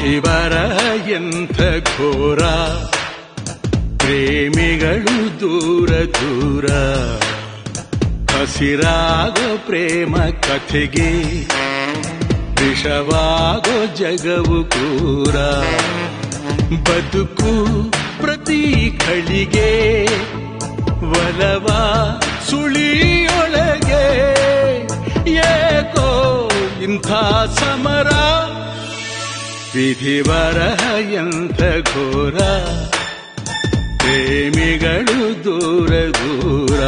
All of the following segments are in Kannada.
ವಿಧಿವರ ಎಂಥ ಘೋರ, ಪ್ರೇಮಿಗಳು ದೂರ ದೂರ. ಹಸಿರಾಗೋ ಪ್ರೇಮ ಕಥೆಗೆ ವಿಷವಾಗೋ ಜಗವು ಕ್ರೂರ. ಬದುಕು ಪ್ರತಿ ಖಳಿಗೆ ಒಲವ ಸುಳಿಯೊಳಗೆ. ಏಕೋ ಇಂಥ ಸಮರ, ವಿಧಿವರ ಎಂಥ ಘೋರ, ಪ್ರೇಮಿಗಳು ದೂರ ದೂರ.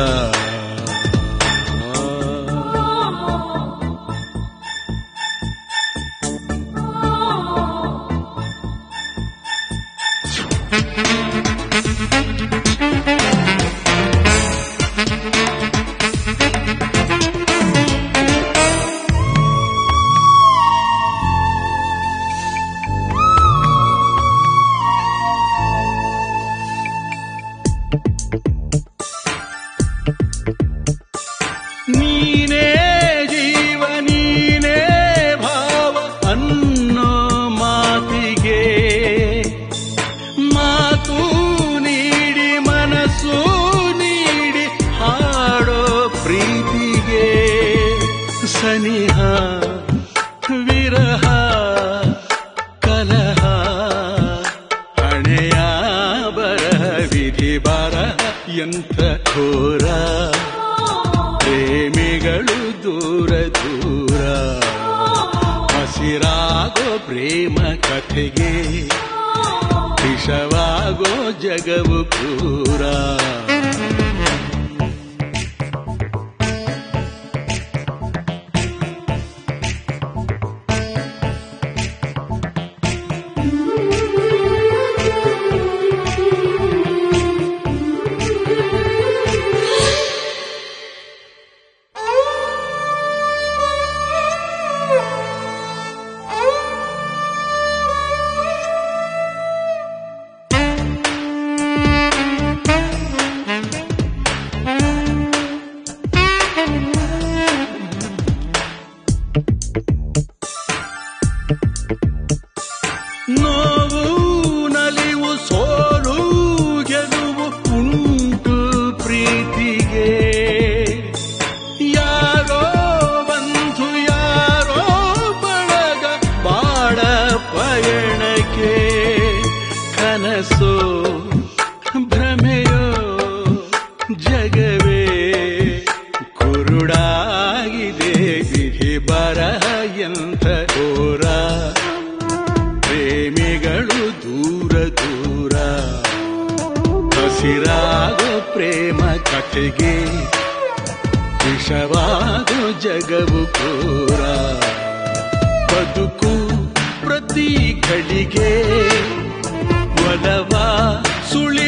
ನೀನೇ ಜೀವ ನೀನೇ ಭಾವ ಅನ್ನೋ ಮಾತಿಗೆ ಮಾತು ನೀಡಿ ಮನಸ್ಸು ನೀಡಿ ಹಾಡೋ ಪ್ರೀತಿಗೆ. ಸನಿಹ ವಿರಹ ಕಲಹ ಹಣೆಯ ಬರಹ, ವಿಧಿ ಬರಹ ಎಂಥ ಘೋರ, ಪ್ರೇಮಿಗಳು ದೂರ ದೂರ. ಹಸಿರಾಗೋ ಪ್ರೇಮ ಕಥೆಗೆ ವಿಷವಾಗೋ ಜಗವು ಕ್ರೂರ. ನೋವು ನಲಿವು ಸೋಲು ಗೆಲುವು ಉಂಟು ಪ್ರೀತಿಗೆ. ಯಾರೋ ಬಂಧು ಯಾರೋ ಬಳಗ ಬಾಳ ಪಯಣಕ್ಕೆ. ಕನಸೋ ಭ್ರಮೆಯೋ ಜಗವೇ ಕುರುಡಾಗಿದೆ, ವಿಧಿ ಬರಹ ಎಂಥ ಘೋರ, ಪ್ರೇಮಿಗಳು ದೂರ ದೂರ. ಹಸಿರಾಗೋ ಪ್ರೇಮ ಕಥೆಗೆ ವಿಷವಾಗೋ ಜಗವು ಕ್ರೂರ. ಬದುಕು ಪ್ರತಿ ಘಳಿಗೆ ಒಲವ ಸುಳಿ